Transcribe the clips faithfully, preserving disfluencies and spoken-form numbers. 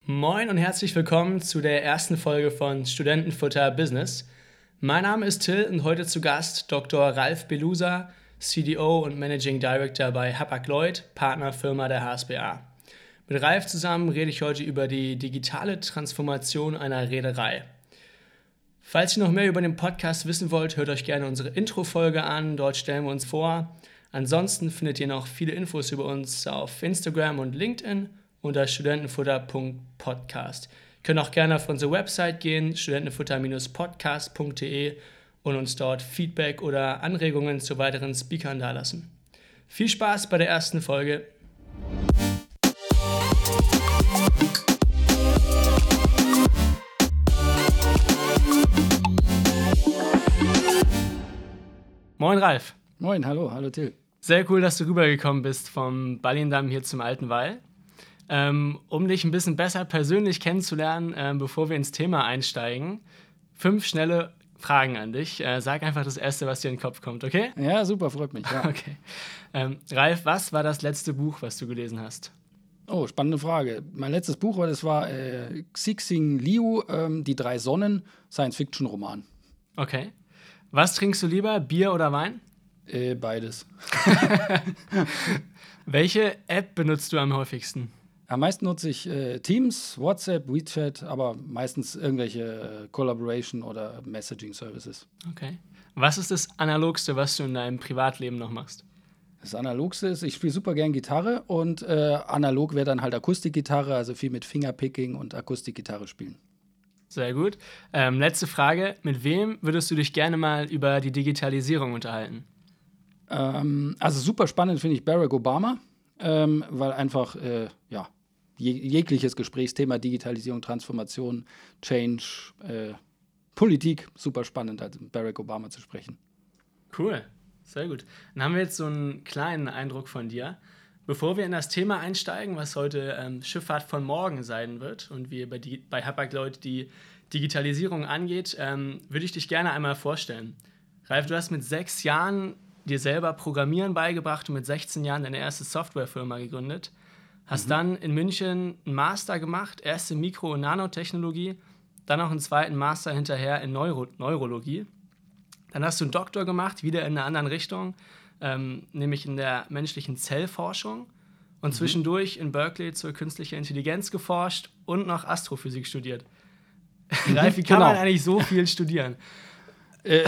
Moin und herzlich willkommen zu der ersten Folge von Studentenfutter Business. Mein Name ist Till und heute zu Gast Doktor Ralf Belusa, C D O und Managing Director bei Hapag-Lloyd, Partnerfirma der H S B A. Mit Ralf zusammen rede ich heute über die digitale Transformation einer Reederei. Falls ihr noch mehr über den Podcast wissen wollt, hört euch gerne unsere Intro-Folge an, dort stellen wir uns vor. Ansonsten findet ihr noch viele Infos über uns auf Instagram und LinkedIn unter studentenfutter punkt podcast. Ihr könnt auch gerne auf unsere Website gehen, studentenfutter Bindestrich podcast punkt de, und uns dort Feedback oder Anregungen zu weiteren Speakern dalassen. Viel Spaß bei der ersten Folge. Moin Ralf. Moin, hallo, hallo Till. Sehr cool, dass du rübergekommen bist vom Ballindamm hier zum Alten Wall. Ähm, um dich ein bisschen besser persönlich kennenzulernen, äh, bevor wir ins Thema einsteigen, fünf schnelle Fragen an dich. Äh, sag einfach das Erste, was dir in den Kopf kommt, okay? Ja, super, freut mich. Ja. Okay. Ähm, Ralf, was war das letzte Buch, was du gelesen hast? Oh, spannende Frage. Mein letztes Buch war, das war äh, Cixin Liu, ähm, Die drei Sonnen, Science-Fiction-Roman. Okay. Was trinkst du lieber, Bier oder Wein? Äh, beides. Welche App benutzt du am häufigsten? Am meisten nutze ich äh, Teams, WhatsApp, WeChat, aber meistens irgendwelche äh, Collaboration- oder Messaging-Services. Okay. Was ist das Analogste, was du in deinem Privatleben noch machst? Das Analogste ist, ich spiele super gern Gitarre und äh, analog wäre dann halt Akustikgitarre, also viel mit Fingerpicking und Akustikgitarre spielen. Sehr gut. Ähm, letzte Frage. Mit wem würdest du dich gerne mal über die Digitalisierung unterhalten? Ähm, also super spannend finde ich Barack Obama, ähm, weil einfach, äh, ja, je- jegliches Gesprächsthema, Digitalisierung, Transformation, Change, äh, Politik, super spannend, also mit Barack Obama zu sprechen. Cool. Sehr gut. Dann haben wir jetzt so einen kleinen Eindruck von dir. Bevor wir in das Thema einsteigen, was heute ähm, Schifffahrt von morgen sein wird und wie bei, die, bei Hapag-Lloyd die Digitalisierung angeht, ähm, würde ich dich gerne einmal vorstellen. Ralf, du hast mit sechs Jahren dir selber Programmieren beigebracht und mit sechzehn Jahren deine erste Softwarefirma gegründet. Hast mhm. dann in München einen Master gemacht, erst in Mikro- und Nanotechnologie, dann noch einen zweiten Master hinterher in Neuro- Neurologie. Dann hast du einen Doktor gemacht, wieder in einer anderen Richtung, ähm, nämlich in der menschlichen Zellforschung, und mhm. zwischendurch in Berkeley zur künstlichen Intelligenz geforscht und noch Astrophysik studiert. Ralf, wie kann Genau. man eigentlich so viel studieren? Äh,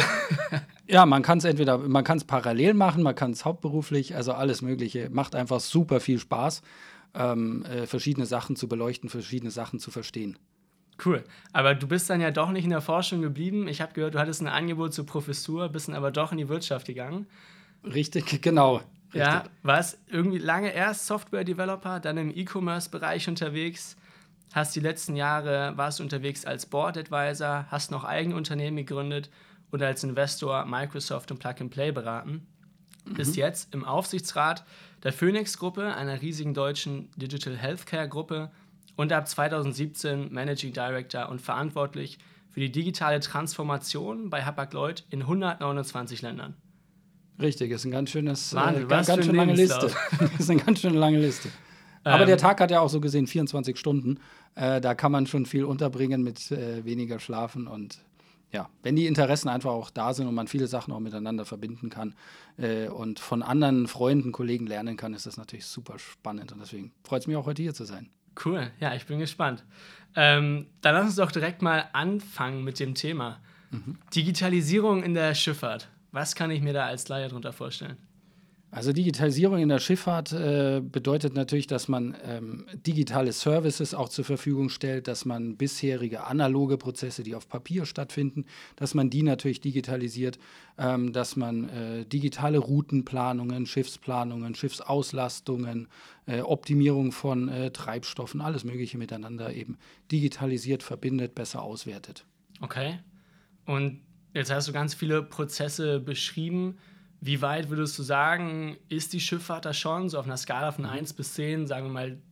ja, man kann es entweder, man kann es parallel machen, man kann es hauptberuflich, also alles Mögliche. Macht einfach super viel Spaß, ähm, äh, verschiedene Sachen zu beleuchten, verschiedene Sachen zu verstehen. Cool. Aber du bist dann ja doch nicht in der Forschung geblieben. Ich habe gehört, du hattest ein Angebot zur Professur, bist dann aber doch in die Wirtschaft gegangen. Richtig, genau. Richtig. Ja, warst irgendwie lange erst Software-Developer, dann im E-Commerce-Bereich unterwegs, hast die letzten Jahre, warst du unterwegs als Board-Advisor, hast noch eigene Unternehmen gegründet und als Investor Microsoft und Plug-and-Play beraten. Mhm. Bist jetzt im Aufsichtsrat der Phoenix-Gruppe, einer riesigen deutschen Digital Healthcare-Gruppe, und ab zwanzig siebzehn Managing Director und verantwortlich für die digitale Transformation bei Hapag-Lloyd in hundertneunundzwanzig Ländern. Richtig, ist ein ganz schönes, Wahnsinn, äh, was ganz für schön ein lange Liste. Lebenslauf. ist eine ganz schön lange Liste. Aber Ähm, der Tag hat ja auch so gesehen vierundzwanzig Stunden. Äh, da kann man schon viel unterbringen mit äh, weniger Schlafen. Und ja, wenn die Interessen einfach auch da sind und man viele Sachen auch miteinander verbinden kann äh, und von anderen Freunden, Kollegen lernen kann, ist das natürlich super spannend. Und deswegen freut es mich auch, heute hier zu sein. Cool, ja, ich bin gespannt. Ähm, dann lass uns doch direkt mal anfangen mit dem Thema. Mhm. Digitalisierung in der Schifffahrt. Was kann ich mir da als Laie darunter vorstellen? Also Digitalisierung in der Schifffahrt äh, bedeutet natürlich, dass man ähm, digitale Services auch zur Verfügung stellt, dass man bisherige analoge Prozesse, die auf Papier stattfinden, dass man die natürlich digitalisiert, ähm, dass man äh, digitale Routenplanungen, Schiffsplanungen, Schiffsauslastungen, äh, Optimierung von äh, Treibstoffen, alles Mögliche miteinander eben digitalisiert, verbindet, besser auswertet. Okay. Und jetzt hast du ganz viele Prozesse beschrieben. Wie weit würdest du sagen, ist die Schifffahrt da schon, so auf einer Skala von eins bis zehn, sagen wir mal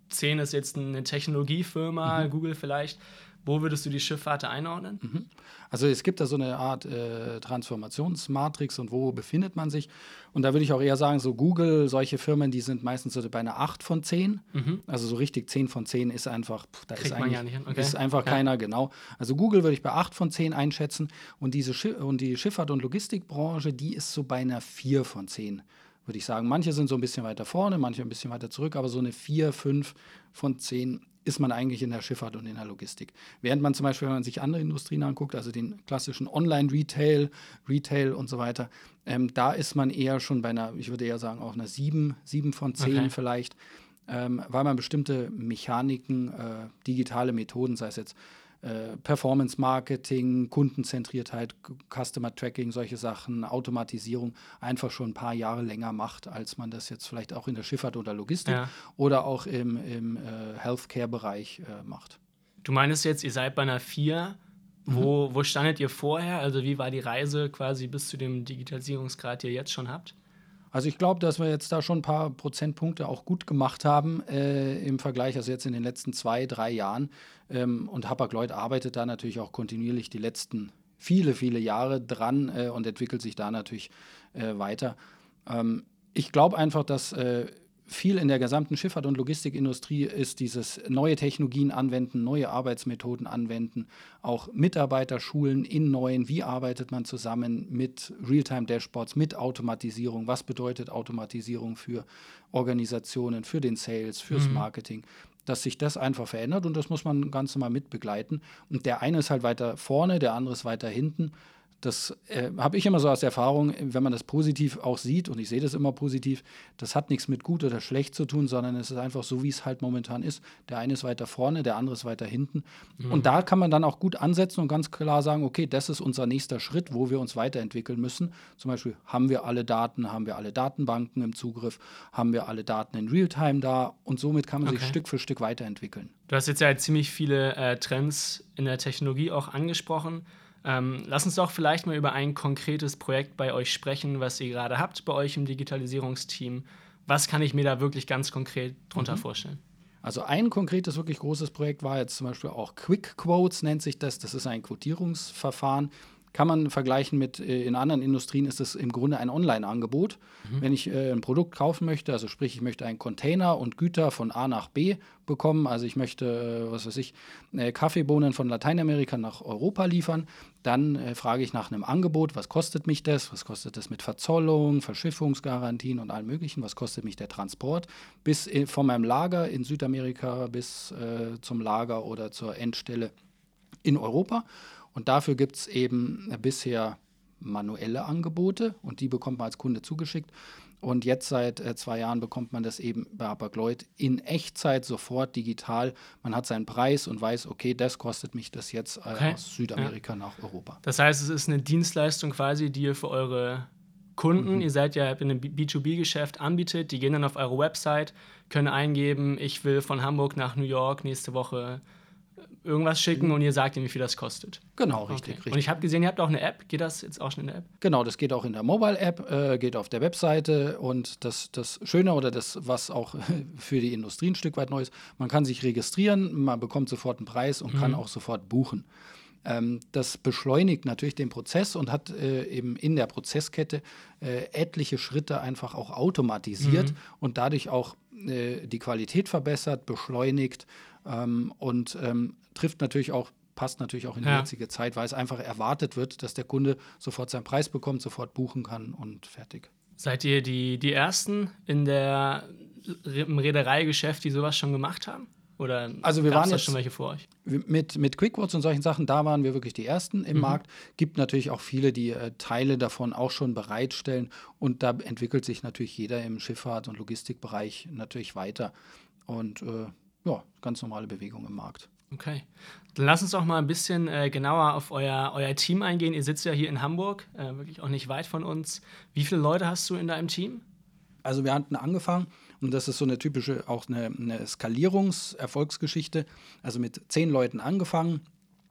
zehn ist jetzt eine Technologiefirma, Mhm. Google vielleicht. Wo würdest du die Schifffahrt einordnen? Mhm. Also es gibt da so eine Art äh, Transformationsmatrix und wo befindet man sich? Und da würde ich auch eher sagen, so Google, solche Firmen, die sind meistens so bei einer acht von zehn. Mhm. Also so richtig zehn von zehn ist einfach, pff, da Kriegt ist man eigentlich ja nicht hin. Okay. ist einfach Ja. keiner, genau. Also Google würde ich bei acht von zehn einschätzen und diese Schi und die Schifffahrt- und Logistikbranche, die ist so bei einer vier von zehn, würde ich sagen. Manche sind so ein bisschen weiter vorne, manche ein bisschen weiter zurück, aber so eine vier, fünf von zehn ist man eigentlich in der Schifffahrt und in der Logistik. Während man zum Beispiel, wenn man sich andere Industrien anguckt, also den klassischen Online-Retail, Retail und so weiter, ähm, da ist man eher schon bei einer, ich würde eher sagen, auch einer sieben, sieben von zehn Okay. vielleicht, ähm, weil man bestimmte Mechaniken, äh, digitale Methoden, sei es jetzt äh, Performance-Marketing, Kundenzentriertheit, C- Customer-Tracking, solche Sachen, Automatisierung einfach schon ein paar Jahre länger macht, als man das jetzt vielleicht auch in der Schifffahrt oder Logistik Ja. oder auch im, im äh, Healthcare-Bereich äh, macht. Du meinst jetzt, ihr seid bei einer vier. Wo, wo standet ihr vorher? Also wie war die Reise quasi bis zu dem Digitalisierungsgrad, den ihr jetzt schon habt? Also ich glaube, dass wir jetzt da schon ein paar Prozentpunkte auch gut gemacht haben äh, im Vergleich, also jetzt in den letzten zwei, drei Jahren. Ähm, und Hapag-Lloyd arbeitet da natürlich auch kontinuierlich die letzten viele, viele Jahre dran äh, und entwickelt sich da natürlich äh, weiter. Ähm, ich glaube einfach, dass äh, viel in der gesamten Schifffahrt- und Logistikindustrie ist dieses neue Technologien anwenden, neue Arbeitsmethoden anwenden, auch Mitarbeiter schulen in neuen, wie arbeitet man zusammen mit Realtime-Dashboards, mit Automatisierung, was bedeutet Automatisierung für Organisationen, für den Sales, fürs Mhm. Marketing, dass sich das einfach verändert und das muss man ganz normal mit begleiten. Und der eine ist halt weiter vorne, der andere ist weiter hinten. Das äh, habe ich immer so aus Erfahrung, wenn man das positiv auch sieht, und ich sehe das immer positiv, das hat nichts mit gut oder schlecht zu tun, sondern es ist einfach so, wie es halt momentan ist. Der eine ist weiter vorne, der andere ist weiter hinten. Und da kann man dann auch gut ansetzen und ganz klar sagen, okay, das ist unser nächster Schritt, wo wir uns weiterentwickeln müssen. Zum Beispiel, haben wir alle Daten, haben wir alle Datenbanken im Zugriff, haben wir alle Daten in Realtime da und somit kann man sich Okay. Stück für Stück weiterentwickeln. Du hast jetzt ja ziemlich viele äh, Trends in der Technologie auch angesprochen. Ähm, lass uns doch vielleicht mal über ein konkretes Projekt bei euch sprechen, was ihr gerade habt bei euch im Digitalisierungsteam. Was kann ich mir da wirklich ganz konkret drunter vorstellen? Also ein konkretes, wirklich großes Projekt war jetzt zum Beispiel auch Quick Quotes, nennt sich das. Das ist ein Quotierungsverfahren. Kann man vergleichen mit, äh, in anderen Industrien ist es im Grunde ein Online-Angebot. Wenn ich äh, ein Produkt kaufen möchte, also sprich, ich möchte einen Container und Güter von A nach B bekommen, also ich möchte, äh, was weiß ich, äh, Kaffeebohnen von Lateinamerika nach Europa liefern, dann äh, frage ich nach einem Angebot, was kostet mich das, was kostet das mit Verzollung, Verschiffungsgarantien und allem möglichen, was kostet mich der Transport bis in, von meinem Lager in Südamerika bis äh, zum Lager oder zur Endstelle in Europa. Und dafür gibt es eben äh, bisher manuelle Angebote und die bekommt man als Kunde zugeschickt. Und jetzt seit äh, zwei Jahren bekommt man das eben bei Hapag-Lloyd in Echtzeit sofort digital. Man hat seinen Preis und weiß, okay, das kostet mich das jetzt äh, Okay. aus Südamerika nach Europa. Das heißt, es ist eine Dienstleistung quasi, die ihr für eure Kunden, ihr seid ja in einem B zwei B-Geschäft, anbietet. Die gehen dann auf eure Website, können eingeben, ich will von Hamburg nach New York nächste Woche irgendwas schicken und ihr sagt ihnen, wie viel das kostet. Genau, richtig, Okay. richtig. Und ich habe gesehen, ihr habt auch eine App. Geht das jetzt auch schon in der App? Genau, das geht auch in der Mobile-App, äh, geht auf der Webseite und das, das Schöne oder das, was auch für die Industrie ein Stück weit neu ist, man kann sich registrieren, man bekommt sofort einen Preis und kann auch sofort buchen. Ähm, das beschleunigt natürlich den Prozess und hat äh, eben in der Prozesskette äh, etliche Schritte einfach auch automatisiert und dadurch auch äh, die Qualität verbessert, beschleunigt ähm, und ähm, trifft natürlich auch passt natürlich auch in die Ja. jetzige Zeit, weil es einfach erwartet wird, dass der Kunde sofort seinen Preis bekommt, sofort buchen kann und fertig. Seid ihr die, die Ersten in der, im Reedereigeschäft, die sowas schon gemacht haben? Oder Also wir gab's waren da jetzt schon welche vor euch? mit, mit Quickquotes und solchen Sachen, da waren wir wirklich die Ersten im Markt. Gibt natürlich auch viele, die äh, Teile davon auch schon bereitstellen und da entwickelt sich natürlich jeder im Schifffahrt- und Logistikbereich natürlich weiter und äh, ja, ganz normale Bewegung im Markt. Okay. Dann lass uns doch mal ein bisschen äh, genauer auf euer, euer Team eingehen. Ihr sitzt ja hier in Hamburg, äh, wirklich auch nicht weit von uns. Wie viele Leute hast du in deinem Team? Also wir hatten angefangen, und das ist so eine typische, auch eine, eine Skalierungs-Erfolgsgeschichte, also mit zehn Leuten angefangen,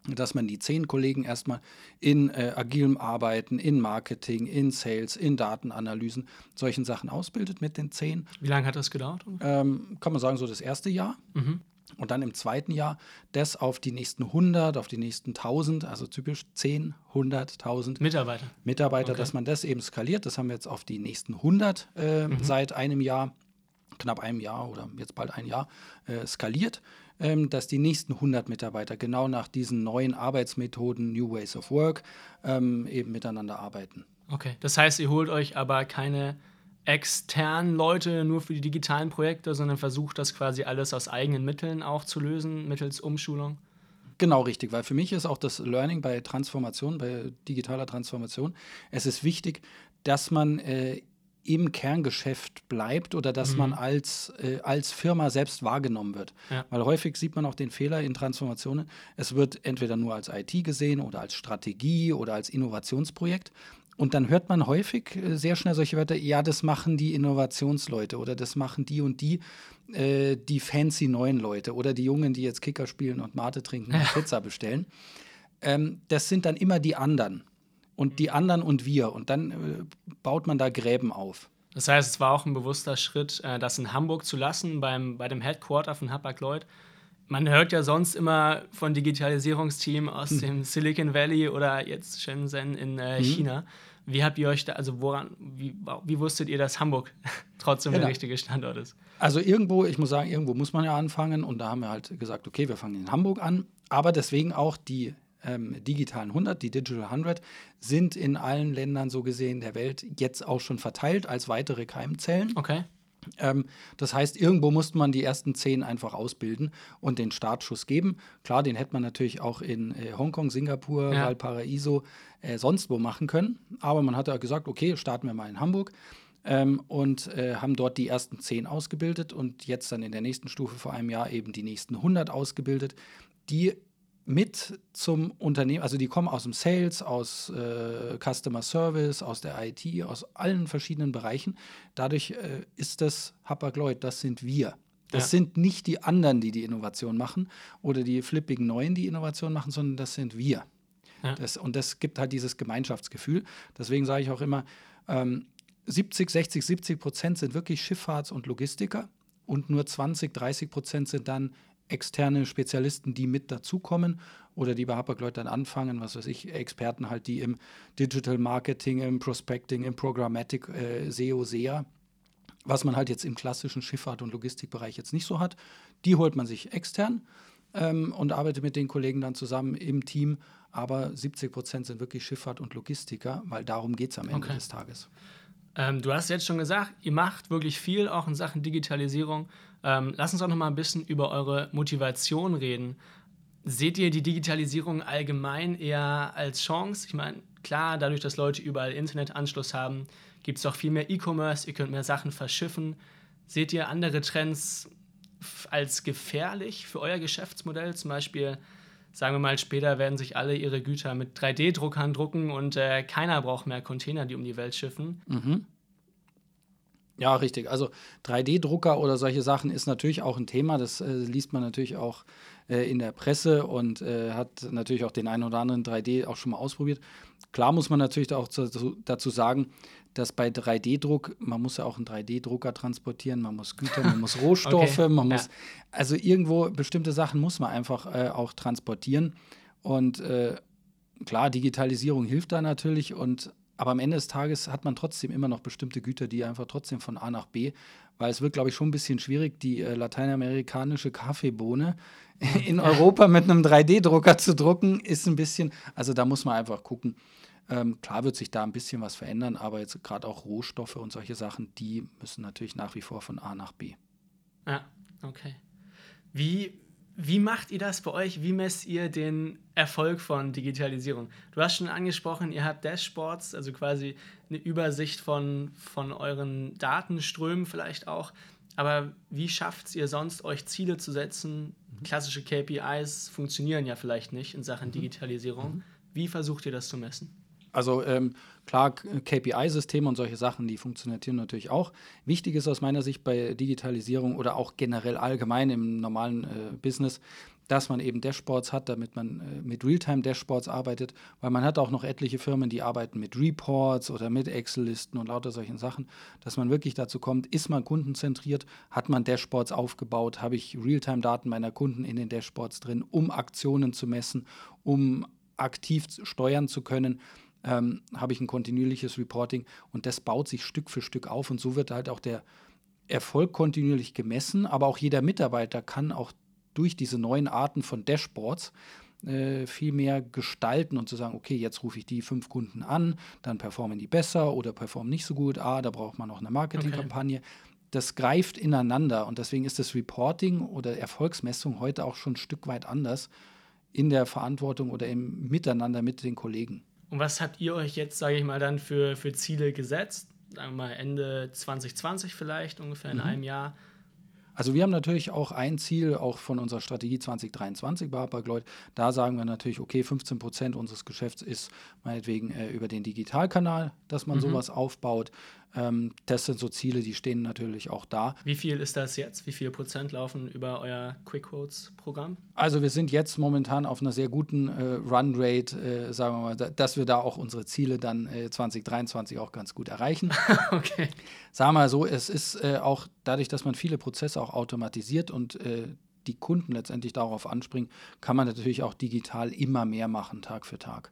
dass man die zehn Kollegen erstmal in äh, agilem Arbeiten, in Marketing, in Sales, in Datenanalysen, solchen Sachen ausbildet mit den zehn. Wie lange hat das gedauert? Ähm, kann man sagen, so das erste Jahr. Mhm. Und dann im zweiten Jahr das auf die nächsten hundert, auf die nächsten tausend, also typisch zehn, hundert, tausend Mitarbeiter. Mitarbeiter, Okay. dass man das eben skaliert. Das haben wir jetzt auf die nächsten hundert äh, Mhm. seit einem Jahr, knapp einem Jahr oder jetzt bald ein Jahr äh, skaliert, ähm, dass die nächsten hundert Mitarbeiter genau nach diesen neuen Arbeitsmethoden, New Ways of Work, ähm, eben miteinander arbeiten. Okay, das heißt, ihr holt euch aber keine externen Leute nur für die digitalen Projekte, sondern versucht das quasi alles aus eigenen Mitteln auch zu lösen, mittels Umschulung? Genau richtig, weil für mich ist auch das Learning bei Transformation, bei digitaler Transformation, es ist wichtig, dass man äh, im Kerngeschäft bleibt oder dass Mhm. man als, äh, als Firma selbst wahrgenommen wird. Ja. Weil häufig sieht man auch den Fehler in Transformationen, es wird entweder nur als I T gesehen oder als Strategie oder als Innovationsprojekt. Und dann hört man häufig äh, sehr schnell solche Wörter, ja, das machen die Innovationsleute oder das machen die und die, äh, die fancy neuen Leute oder die Jungen, die jetzt Kicker spielen und Mate trinken und Pizza bestellen. Ähm, das sind dann immer die anderen. Und die anderen und wir. Und dann äh, baut man da Gräben auf. Das heißt, es war auch ein bewusster Schritt, äh, das in Hamburg zu lassen, beim, bei dem Headquarter von Hapag-Lloyd. Man hört ja sonst immer von Digitalisierungsteam aus Hm. dem Silicon Valley oder jetzt Shenzhen in äh, Mhm. China. Wie habt ihr euch da, also woran, wie, wie wusstet ihr, dass Hamburg trotzdem Genau. der richtige Standort ist? Also irgendwo, ich muss sagen, irgendwo muss man ja anfangen. Und da haben wir halt gesagt, okay, wir fangen in Hamburg an. Aber deswegen auch die ähm, digitalen hundert, die Digital hundert, sind in allen Ländern so gesehen der Welt jetzt auch schon verteilt als weitere Keimzellen. Okay. Ähm, das heißt, irgendwo musste man die ersten zehn einfach ausbilden und den Startschuss geben. Klar, den hätte man natürlich auch in äh, Hongkong, Singapur, Ja. Valparaiso, äh, sonst wo machen können. Aber man hat ja gesagt, okay, starten wir mal in Hamburg. Ähm, und äh, haben dort die ersten zehn ausgebildet und jetzt dann in der nächsten Stufe vor einem Jahr eben die nächsten hundert ausgebildet, die mit zum Unternehmen, also die kommen aus dem Sales, aus äh, Customer Service, aus der I T, aus allen verschiedenen Bereichen. Dadurch äh, ist das Hapag-Lloyd, das sind wir. Das Ja. sind nicht die anderen, die die Innovation machen oder die flippigen Neuen, die Innovation machen, sondern das sind wir. Ja. Das, und das gibt halt dieses Gemeinschaftsgefühl. Deswegen sage ich auch immer, ähm, siebzig, sechzig, siebzig Prozent sind wirklich Schifffahrts- und Logistiker und nur zwanzig, dreißig Prozent sind dann externe Spezialisten, die mit dazukommen oder die bei Hapag-Lloyd dann anfangen, was weiß ich, Experten halt, die im Digital Marketing, im Prospecting, im Programmatic, äh, S E O, S E A, was man halt jetzt im klassischen Schifffahrt- und Logistikbereich jetzt nicht so hat, die holt man sich extern ähm, und arbeitet mit den Kollegen dann zusammen im Team, aber siebzig Prozent sind wirklich Schifffahrt- und Logistiker, weil darum geht es am Ende Okay. des Tages. Ähm, du hast jetzt schon gesagt, ihr macht wirklich viel, auch in Sachen Digitalisierung. Ähm, lass uns auch noch mal ein bisschen über eure Motivation reden. Seht ihr die Digitalisierung allgemein eher als Chance? Ich meine, klar, dadurch, dass Leute überall Internetanschluss haben, gibt es auch viel mehr E-Commerce, ihr könnt mehr Sachen verschiffen. Seht ihr andere Trends f- als gefährlich für euer Geschäftsmodell? Zum Beispiel, sagen wir mal, später werden sich alle ihre Güter mit drei D Druckern drucken und äh, keiner braucht mehr Container, die um die Welt schiffen. Mhm. Ja, richtig. Also drei D Drucker oder solche Sachen ist natürlich auch ein Thema. Das äh, liest man natürlich auch äh, in der Presse und äh, hat natürlich auch den einen oder anderen drei D auch schon mal ausprobiert. Klar muss man natürlich auch zu, dazu sagen, dass bei drei D Druck, man muss ja auch einen drei D Drucker transportieren, man muss Güter, man muss Rohstoffe, Okay, man ja. muss, also irgendwo bestimmte Sachen muss man einfach äh, auch transportieren. Und äh, klar, Digitalisierung hilft da natürlich und aber am Ende des Tages hat man trotzdem immer noch bestimmte Güter, die einfach trotzdem von A nach B, weil es wird, glaube ich, schon ein bisschen schwierig, die äh, lateinamerikanische Kaffeebohne in Europa mit einem drei D Drucker zu drucken, ist ein bisschen, also da muss man einfach gucken. Ähm, klar wird sich da ein bisschen was verändern, aber jetzt gerade auch Rohstoffe und solche Sachen, die müssen natürlich nach wie vor von A nach B. Ja, okay. Wie, wie macht ihr das bei euch? Wie messt ihr den Erfolg von Digitalisierung? Du hast schon angesprochen, ihr habt Dashboards, also quasi eine Übersicht von, von euren Datenströmen vielleicht auch. Aber wie schafft ihr sonst, euch Ziele zu setzen? Klassische K P Is funktionieren ja vielleicht nicht in Sachen Digitalisierung. Wie versucht ihr das zu messen? Also ähm, klar, K P I-Systeme und solche Sachen, die funktionieren natürlich auch. Wichtig ist aus meiner Sicht bei Digitalisierung oder auch generell allgemein im normalen äh, Business, dass man eben Dashboards hat, damit man äh, mit Realtime-Dashboards arbeitet, weil man hat auch noch etliche Firmen, die arbeiten mit Reports oder mit Excel-Listen und lauter solchen Sachen, dass man wirklich dazu kommt, ist man kundenzentriert, hat man Dashboards aufgebaut, habe ich Realtime-Daten meiner Kunden in den Dashboards drin, um Aktionen zu messen, um aktiv steuern zu können. Ähm, habe ich ein kontinuierliches Reporting und das baut sich Stück für Stück auf und so wird halt auch der Erfolg kontinuierlich gemessen, aber auch jeder Mitarbeiter kann auch durch diese neuen Arten von Dashboards äh, viel mehr gestalten und zu sagen, okay, jetzt rufe ich die fünf Kunden an, dann performen die besser oder performen nicht so gut, ah, da braucht man noch eine Marketingkampagne. Okay. Das greift ineinander und deswegen ist das Reporting oder Erfolgsmessung heute auch schon ein Stück weit anders in der Verantwortung oder im Miteinander mit den Kollegen. Und was habt ihr euch jetzt, sage ich mal, dann für, für Ziele gesetzt? Sagen wir mal Ende zwanzig zwanzig vielleicht, ungefähr in mhm. einem Jahr. Also wir haben natürlich auch ein Ziel, auch von unserer Strategie zwanzig dreiundzwanzig bei Hapag-Lloyd. Da sagen wir natürlich, okay, fünfzehn Prozent unseres Geschäfts ist meinetwegen äh, über den Digitalkanal, dass man mhm. sowas aufbaut. Ähm, das sind so Ziele, die stehen natürlich auch da. Wie viel ist das jetzt? Wie viel Prozent laufen über euer Quick Quotes-Programm? Also wir sind jetzt momentan auf einer sehr guten äh, Run-Rate, äh, sagen wir mal, da, dass wir da auch unsere Ziele dann äh, zwanzig dreiundzwanzig auch ganz gut erreichen. Okay. Sagen wir mal so, es ist äh, auch dadurch, dass man viele Prozesse auch automatisiert und äh, die Kunden letztendlich darauf anspringen, kann man natürlich auch digital immer mehr machen, Tag für Tag.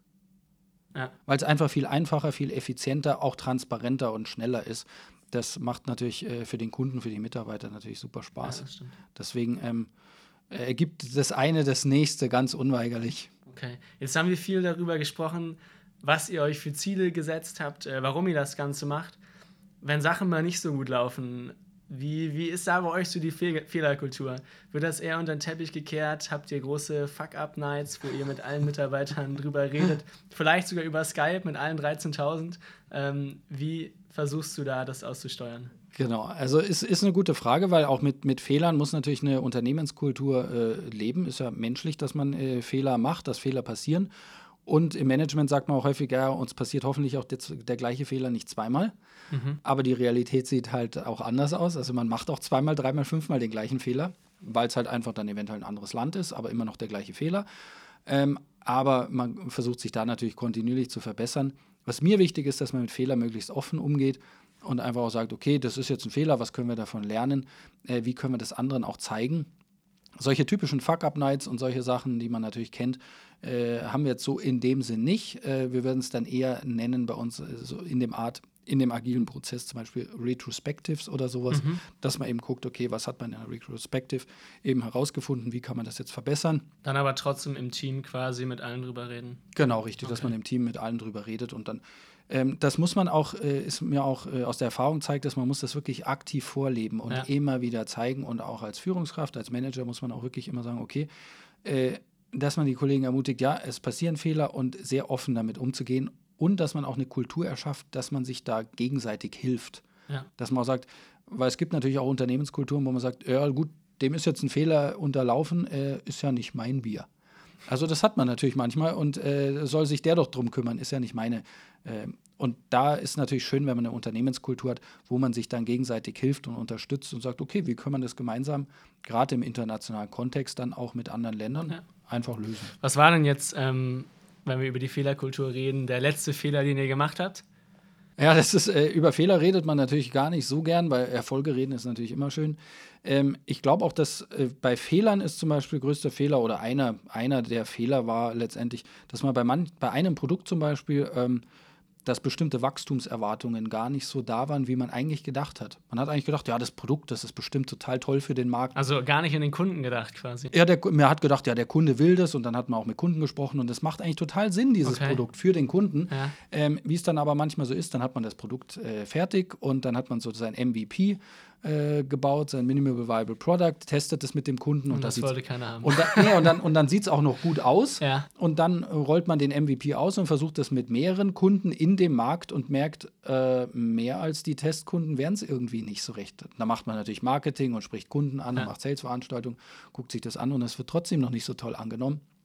Ja. Weil es einfach viel einfacher, viel effizienter, auch transparenter und schneller ist. Das macht natürlich äh, für den Kunden, für die Mitarbeiter natürlich super Spaß. Ja, das stimmt. Deswegen ähm, ergibt das eine das nächste ganz unweigerlich. Okay, jetzt haben wir viel darüber gesprochen, was ihr euch für Ziele gesetzt habt, äh, warum ihr das Ganze macht. Wenn Sachen mal nicht so gut laufen, wie, wie ist da bei euch so die Fe- Fehlerkultur? Wird das eher unter den Teppich gekehrt? Habt ihr große Fuck-Up-Nights, wo ihr mit allen Mitarbeitern drüber redet? Vielleicht sogar über Skype mit allen dreizehntausend. Ähm, wie versuchst du da, das auszusteuern? Genau, also es ist, ist eine gute Frage, weil auch mit, mit Fehlern muss natürlich eine Unternehmenskultur äh, leben. Ist ja menschlich, dass man äh, Fehler macht, dass Fehler passieren. Und im Management sagt man auch häufig, ja, uns passiert hoffentlich auch der, der gleiche Fehler nicht zweimal. Mhm. Aber die Realität sieht halt auch anders aus. Also man macht auch zweimal, dreimal, fünfmal den gleichen Fehler, weil es halt einfach dann eventuell ein anderes Land ist, aber immer noch der gleiche Fehler. Ähm, aber man versucht sich da natürlich kontinuierlich zu verbessern. Was mir wichtig ist, dass man mit Fehlern möglichst offen umgeht und einfach auch sagt, okay, das ist jetzt ein Fehler, was können wir davon lernen? Äh, wie können wir das anderen auch zeigen? Solche typischen Fuck-Up-Nights und solche Sachen, die man natürlich kennt, äh, haben wir jetzt so in dem Sinn nicht. Äh, wir würden es dann eher nennen bei uns äh, so in dem Art, in dem agilen Prozess, zum Beispiel Retrospectives oder sowas, mhm. dass man eben guckt, okay, was hat man in der Retrospective eben herausgefunden, wie kann man das jetzt verbessern. Dann aber trotzdem im Team quasi mit allen drüber reden. Genau, richtig, okay. Dass man im Team mit allen drüber redet und dann Ähm, das muss man auch, äh, ist mir auch äh, aus der Erfahrung zeigt, dass man muss das wirklich aktiv vorleben und ja. immer wieder zeigen und auch als Führungskraft, als Manager muss man auch wirklich immer sagen, okay, äh, dass man die Kollegen ermutigt, ja, es passieren Fehler und sehr offen damit umzugehen und dass man auch eine Kultur erschafft, dass man sich da gegenseitig hilft. Ja. Dass man auch sagt, weil es gibt natürlich auch Unternehmenskulturen, wo man sagt, ja gut, dem ist jetzt ein Fehler unterlaufen, äh, ist ja nicht mein Bier. Also das hat man natürlich manchmal und äh, soll sich der doch drum kümmern, ist ja nicht meine. Äh, und da ist natürlich schön, wenn man eine Unternehmenskultur hat, wo man sich dann gegenseitig hilft und unterstützt und sagt, okay, wie können wir das gemeinsam, gerade im internationalen Kontext, dann auch mit anderen Ländern ja. einfach lösen. Was war denn jetzt, ähm, wenn wir über die Fehlerkultur reden, der letzte Fehler, den ihr gemacht habt? Ja, das ist, äh, über Fehler redet man natürlich gar nicht so gern, weil Erfolge reden ist natürlich immer schön. Ähm, ich glaube auch, dass äh, bei Fehlern ist zum Beispiel größter Fehler oder einer, einer der Fehler war letztendlich, dass man bei, man, bei einem Produkt zum Beispiel, ähm, dass bestimmte Wachstumserwartungen gar nicht so da waren, wie man eigentlich gedacht hat. Man hat eigentlich gedacht, ja, das Produkt, das ist bestimmt total toll für den Markt. Also gar nicht an den Kunden gedacht quasi. Ja, der, man hat gedacht, ja, der Kunde will das und dann hat man auch mit Kunden gesprochen und das macht eigentlich total Sinn, dieses okay. Produkt für den Kunden. Ja. Ähm, wie es dann aber manchmal so ist, dann hat man das Produkt äh, fertig und dann hat man so sein M V P äh, gebaut, sein Minimum Viable Product, testet es mit dem Kunden. Und, und das wollte keiner haben. Und, da, nee, und dann, und dann sieht es auch noch gut aus. Ja. Und dann rollt man den M V P aus und versucht das mit mehreren Kunden in dem Markt und merkt, äh, mehr als die Testkunden wären es irgendwie nicht so recht. Da macht man natürlich Marketing und spricht Kunden an, ja. und macht Sales-Veranstaltungen, guckt sich das an und es wird trotzdem noch nicht so toll angenommen.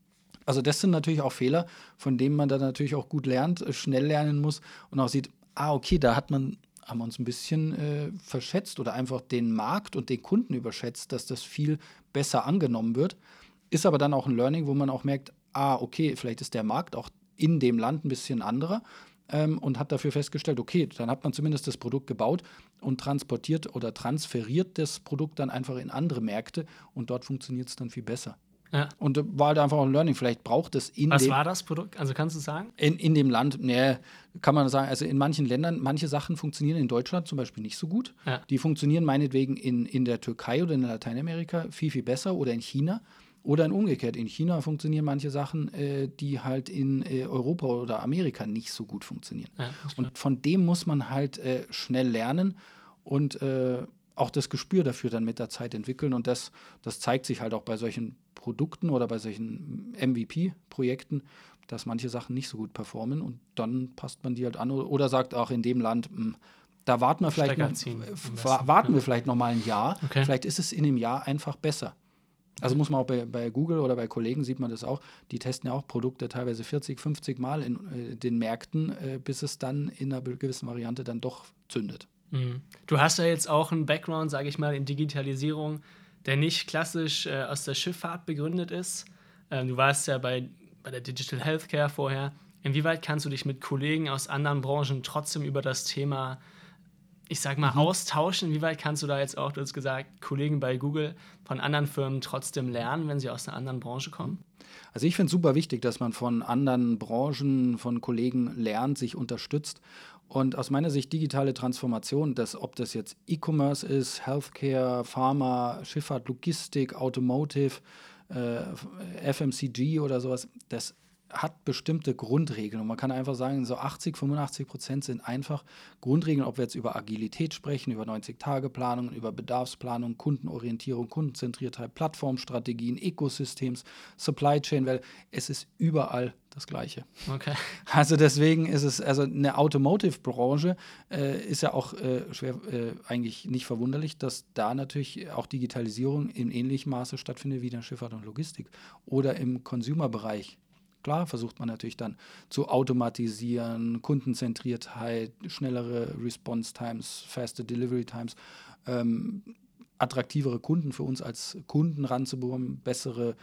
Also das sind natürlich auch Fehler, von denen man dann natürlich auch gut lernt, äh, schnell lernen muss und auch sieht, ah, okay, da hat man, haben wir uns ein bisschen äh, verschätzt oder einfach den Markt und den Kunden überschätzt, dass das viel besser angenommen wird. Ist aber dann auch ein Learning, wo man auch merkt, ah, okay, vielleicht ist der Markt auch in dem Land ein bisschen anderer ähm, und hat dafür festgestellt, okay, dann hat man zumindest das Produkt gebaut und transportiert oder transferiert das Produkt dann einfach in andere Märkte und dort funktioniert es dann viel besser. Ja. Und äh, war halt einfach auch ein Learning. Vielleicht braucht es in Was dem, war das Produkt? Also kannst du sagen? in, in dem Land, ne, kann man sagen, also in manchen Ländern, manche Sachen funktionieren in Deutschland zum Beispiel nicht so gut. Ja. Die funktionieren meinetwegen in, in der Türkei oder in Lateinamerika viel, viel besser oder in China. Oder in umgekehrt. In China funktionieren manche Sachen, äh, die halt in äh, Europa oder Amerika nicht so gut funktionieren. Ja, das Und von dem muss man halt äh, schnell lernen und äh, auch das Gespür dafür dann mit der Zeit entwickeln. Und das, das zeigt sich halt auch bei solchen Produkten oder bei solchen M V P-Projekten, dass manche Sachen nicht so gut performen und dann passt man die halt an oder, oder sagt auch in dem Land, mh, da warten wir vielleicht Stecker noch, ziehen, am äh, besten. wa- warten Ja. wir vielleicht noch mal ein Jahr. Okay. Vielleicht ist es in einem Jahr einfach besser. Also muss man auch bei, bei Google oder bei Kollegen sieht man das auch, die testen ja auch Produkte teilweise vierzig, fünfzig Mal in äh, den Märkten, äh, bis es dann in einer gewissen Variante dann doch zündet. Mhm. Du hast ja jetzt auch einen Background, sage ich mal, in Digitalisierung, der nicht klassisch äh, aus der Schifffahrt begründet ist. Ähm, du warst ja bei, bei der Digital Healthcare vorher. Inwieweit kannst du dich mit Kollegen aus anderen Branchen trotzdem über das Thema, ich sag mal, Mhm. austauschen? Inwieweit kannst du da jetzt auch, du hast gesagt, Kollegen bei Google von anderen Firmen trotzdem lernen, wenn sie aus einer anderen Branche kommen? Also ich finde es super wichtig, dass man von anderen Branchen, von Kollegen lernt, sich unterstützt. Und aus meiner Sicht digitale Transformation, das, ob das jetzt E-Commerce ist, Healthcare, Pharma, Schifffahrt, Logistik, Automotive, äh, F M C G oder sowas, das hat bestimmte Grundregeln. Und man kann einfach sagen, so achtzig, fünfundachtzig Prozent sind einfach Grundregeln, ob wir jetzt über Agilität sprechen, über neunzig-Tage-Planungen, über Bedarfsplanung, Kundenorientierung, Kundenzentriertheit, Plattformstrategien, Ecosystems, Supply Chain, weil es ist überall das Gleiche. Okay. Also deswegen ist es, also eine Automotive-Branche äh, ist ja auch äh, schwer, äh, eigentlich nicht verwunderlich, dass da natürlich auch Digitalisierung in ähnlichem Maße stattfindet wie in der Schifffahrt und Logistik oder im Consumer-Bereich. Klar, versucht man natürlich dann zu automatisieren, Kundenzentriertheit, schnellere Response Times, faster Delivery Times, ähm, attraktivere Kunden für uns als Kunden ranzubekommen, bessere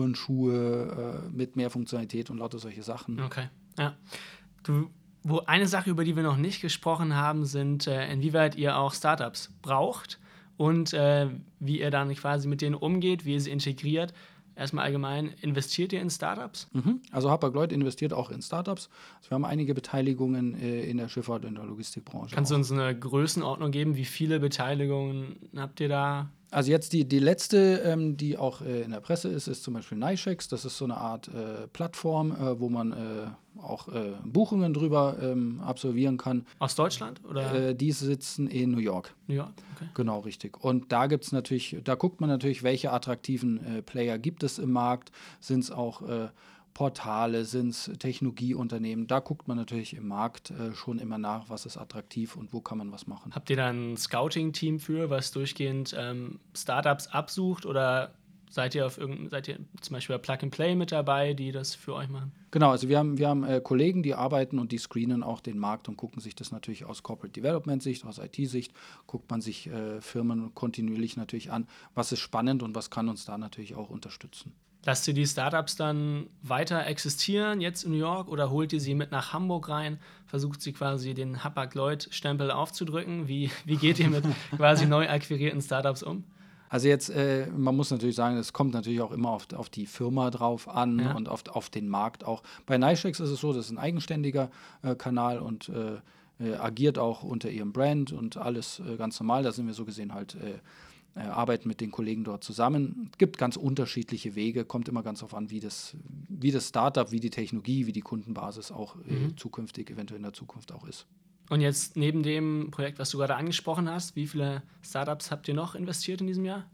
Turnschuhe äh, mit mehr Funktionalität und lauter solche Sachen. Okay, ja. Du, wo eine Sache, über die wir noch nicht gesprochen haben, sind, äh, inwieweit ihr auch Startups braucht und äh, wie ihr dann quasi mit denen umgeht, wie ihr sie integriert. Erstmal allgemein, investiert ihr in Startups? Mhm. Also Hapag-Lloyd investiert auch in Startups. Also wir haben einige Beteiligungen äh, in der Schifffahrt und in der Logistikbranche. Kannst du auch. uns eine Größenordnung geben? Wie viele Beteiligungen habt ihr da? Also jetzt die, die letzte, ähm, die auch äh, in der Presse ist, ist zum Beispiel Naisheks. Das ist so eine Art äh, Plattform, äh, wo man äh, auch äh, Buchungen drüber ähm, absolvieren kann. Aus Deutschland oder Äh, die sitzen in New York. New York? Okay. Genau, richtig. Und da gibt es natürlich, da guckt man natürlich, welche attraktiven äh, Player gibt es im Markt. Sind es auch äh, Portale, sind es Technologieunternehmen? Da guckt man natürlich im Markt äh, schon immer nach, was ist attraktiv und wo kann man was machen. Habt ihr da ein Scouting-Team für, was durchgehend ähm, Startups absucht oder seid ihr auf irgendein, seid ihr zum Beispiel bei Plug and Play mit dabei, die das für euch machen? Genau, also wir haben, wir haben äh, Kollegen, die arbeiten und die screenen auch den Markt und gucken sich das natürlich aus Corporate Development Sicht, aus I T-Sicht, guckt man sich äh, Firmen kontinuierlich natürlich an, was ist spannend und was kann uns da natürlich auch unterstützen. Lasst ihr die Startups dann weiter existieren, jetzt in New York, oder holt ihr sie mit nach Hamburg rein, versucht sie quasi den Hapag-Lloyd-Stempel aufzudrücken? Wie, wie geht ihr mit quasi neu akquirierten Startups um? Also jetzt, äh, man muss natürlich sagen, es kommt natürlich auch immer auf, auf die Firma drauf an Ja. und auf, auf den Markt auch. Bei Naisheks ist es so, das ist ein eigenständiger äh, Kanal und äh, äh, agiert auch unter ihrem Brand und alles äh, ganz normal. Da sind wir so gesehen halt, äh, äh, arbeiten mit den Kollegen dort zusammen. Es gibt ganz unterschiedliche Wege, kommt immer ganz darauf an, wie das, wie das Startup, wie die Technologie, wie die Kundenbasis auch äh, Mhm. zukünftig, eventuell in der Zukunft auch ist. Und jetzt neben dem Projekt, was du gerade angesprochen hast, wie viele Startups habt ihr noch investiert in diesem Jahr?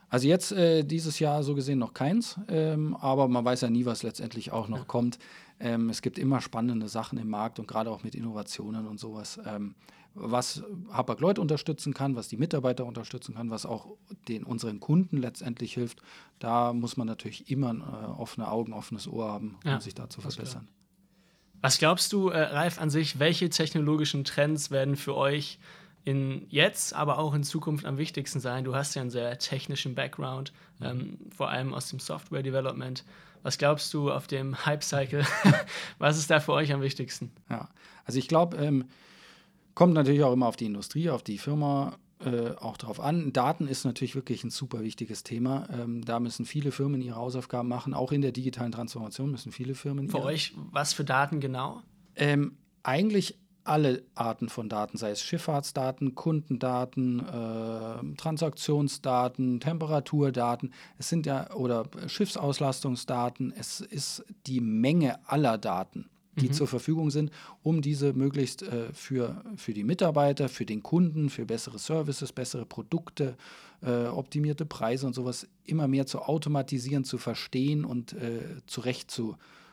Also jetzt äh, dieses Jahr so gesehen noch keins, ähm, aber man weiß ja nie, was letztendlich auch noch ja. kommt. Ähm, es gibt immer spannende Sachen im Markt und gerade auch mit Innovationen und sowas, ähm, was Hapag-Lloyd unterstützen kann, was die Mitarbeiter unterstützen kann, was auch den unseren Kunden letztendlich hilft. Da muss man natürlich immer äh, offene Augen, offenes Ohr haben, um ja, sich da zu verbessern. Klar. Was glaubst du, äh, Ralf, an sich, welche technologischen Trends werden für euch in jetzt, aber auch in Zukunft am wichtigsten sein? Du hast ja einen sehr technischen Background, mhm. ähm, vor allem aus dem Software-Development. Was glaubst du auf dem Hype-Cycle? Was ist da für euch am wichtigsten? Ja, also ich glaube, ähm, kommt natürlich auch immer auf die Industrie, auf die Firma äh, auch drauf an. Daten ist natürlich wirklich ein super wichtiges Thema. Ähm, da müssen viele Firmen ihre Hausaufgaben machen. Auch in der digitalen Transformation müssen viele Firmen. Für ihre, euch, was für Daten genau? Ähm, eigentlich alle Arten von Daten, sei es Schifffahrtsdaten, Kundendaten, äh, Transaktionsdaten, Temperaturdaten, es sind ja oder Schiffsauslastungsdaten, es ist die Menge aller Daten, die mhm. zur Verfügung sind, um diese möglichst äh, für, für die Mitarbeiter, für den Kunden, für bessere Services, bessere Produkte, äh, optimierte Preise und sowas immer mehr zu automatisieren, zu verstehen und äh, zurecht zu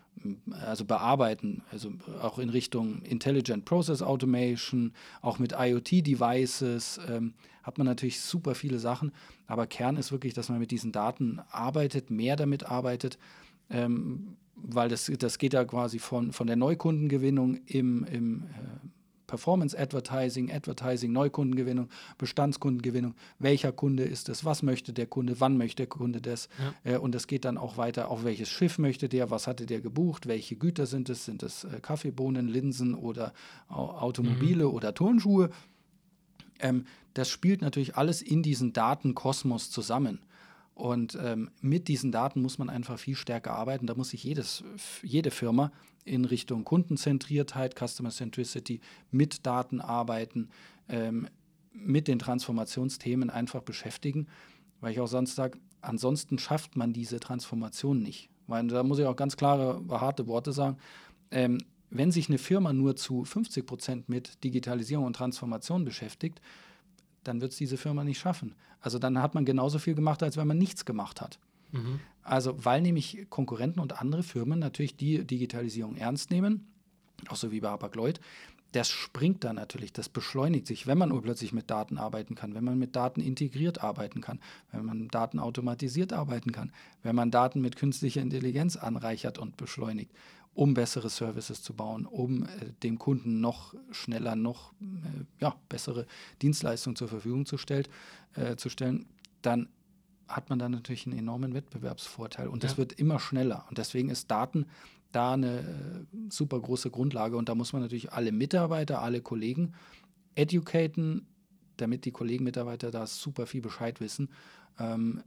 also bearbeiten, also auch in Richtung Intelligent Process Automation, auch mit IoT-Devices ähm, hat man natürlich super viele Sachen, aber Kern ist wirklich, dass man mit diesen Daten arbeitet, mehr damit arbeitet, ähm, weil das, das geht ja quasi von, von der Neukundengewinnung im, im äh, Performance Advertising, Advertising, Neukundengewinnung, Bestandskundengewinnung. Welcher Kunde ist es? Was möchte der Kunde? Wann möchte der Kunde das? Ja. Äh, und das geht dann auch weiter. Auf welches Schiff möchte der? Was hatte der gebucht? Welche Güter sind es? Sind es äh, Kaffeebohnen, Linsen oder Automobile mhm. oder Turnschuhe? Ähm, das spielt natürlich alles in diesen Datenkosmos zusammen. Und ähm, mit diesen Daten muss man einfach viel stärker arbeiten. Da muss sich jedes, jede Firma in Richtung Kundenzentriertheit, Customer Centricity mit Daten arbeiten, ähm, mit den Transformationsthemen einfach beschäftigen. Weil ich auch sonst sage, ansonsten schafft man diese Transformation nicht. Weil da muss ich auch ganz klare, harte Worte sagen. Ähm, wenn sich eine Firma nur zu fünfzig Prozent mit Digitalisierung und Transformation beschäftigt, dann wird es diese Firma nicht schaffen. Also dann hat man genauso viel gemacht, als wenn man nichts gemacht hat. Mhm. Also weil nämlich Konkurrenten und andere Firmen natürlich die Digitalisierung ernst nehmen, auch so wie bei Hapag-Lloyd, das springt dann natürlich, das beschleunigt sich, wenn man urplötzlich mit Daten arbeiten kann, wenn man mit Daten integriert arbeiten kann, wenn man Daten automatisiert arbeiten kann, wenn man Daten mit künstlicher Intelligenz anreichert und beschleunigt, um bessere Services zu bauen, um äh, dem Kunden noch schneller, noch äh, ja, bessere Dienstleistungen zur Verfügung zu, stellt, äh, zu stellen, dann hat man dann natürlich einen enormen Wettbewerbsvorteil und ja. das wird immer schneller. Und deswegen ist Daten da eine äh, super große Grundlage und da muss man natürlich alle Mitarbeiter, alle Kollegen educaten, damit die Kollegen, Mitarbeiter da super viel Bescheid wissen, ähm,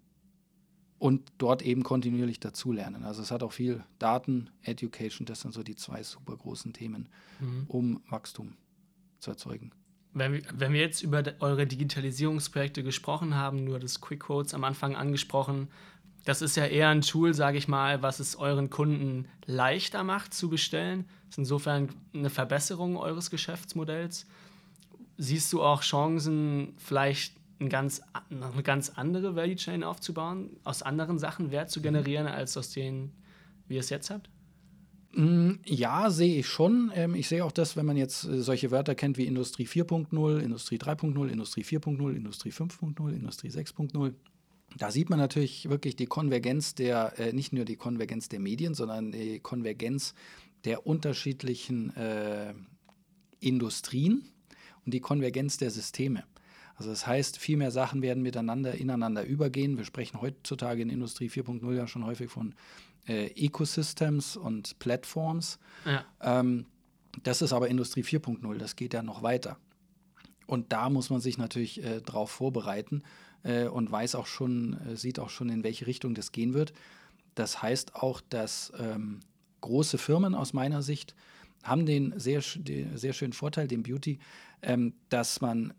und dort eben kontinuierlich dazulernen. Also es hat auch viel Daten, Education, das sind so die zwei super großen Themen, mhm. um Wachstum zu erzeugen. Wenn wir, wenn wir jetzt über eure Digitalisierungsprojekte gesprochen haben, nur das Quick Quotes am Anfang angesprochen, das ist ja eher ein Tool, sage ich mal, was es euren Kunden leichter macht zu bestellen. Das ist insofern eine Verbesserung eures Geschäftsmodells. Siehst du auch Chancen, vielleicht Ein ganz, eine ganz andere Value Chain aufzubauen, aus anderen Sachen Wert zu generieren, als aus denen, wie ihr es jetzt habt? Ja, sehe ich schon. Ich sehe auch das, wenn man jetzt solche Wörter kennt wie Industrie vier Punkt null, Industrie drei Punkt null, Industrie vier Punkt null, Industrie fünf Punkt null, Industrie sechs Punkt null. Da sieht man natürlich wirklich die Konvergenz der, nicht nur die Konvergenz der Medien, sondern die Konvergenz der unterschiedlichen äh, Industrien und die Konvergenz der Systeme. Also das heißt, viel mehr Sachen werden miteinander, ineinander übergehen. Wir sprechen heutzutage in Industrie vier Punkt null ja schon häufig von äh, Ecosystems und Platforms. Ja. Ähm, das ist aber Industrie vier Punkt null, das geht ja noch weiter. Und da muss man sich natürlich äh, drauf vorbereiten äh, und weiß auch schon, äh, sieht auch schon, in welche Richtung das gehen wird. Das heißt auch, dass ähm, große Firmen aus meiner Sicht haben den sehr, den sehr schönen Vorteil, den Beauty, ähm, dass man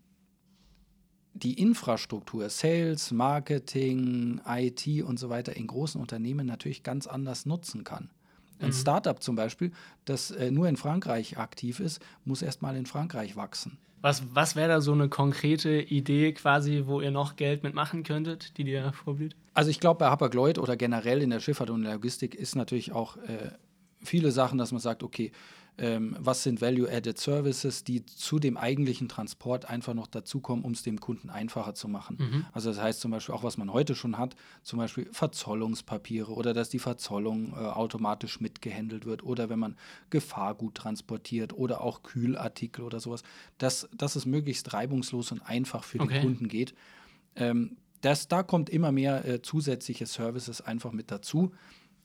die Infrastruktur, Sales, Marketing, I T und so weiter in großen Unternehmen natürlich ganz anders nutzen kann. Ein mhm. Startup zum Beispiel, das äh, nur in Frankreich aktiv ist, muss erst mal in Frankreich wachsen. Was, was wäre da so eine konkrete Idee quasi, wo ihr noch Geld mitmachen könntet, die dir vorblüht? Also ich glaube, bei Hapag-Lloyd oder generell in der Schifffahrt und in der Logistik ist natürlich auch äh, viele Sachen, dass man sagt, okay, ähm, was sind Value-Added Services, die zu dem eigentlichen Transport einfach noch dazukommen, um es dem Kunden einfacher zu machen. Mhm. Also das heißt zum Beispiel auch, was man heute schon hat, zum Beispiel Verzollungspapiere oder dass die Verzollung äh, automatisch mitgehandelt wird oder wenn man Gefahrgut transportiert oder auch Kühlartikel oder sowas, dass, dass es möglichst reibungslos und einfach für Okay. den Kunden geht. Ähm, das, da kommt immer mehr äh, zusätzliche Services einfach mit dazu,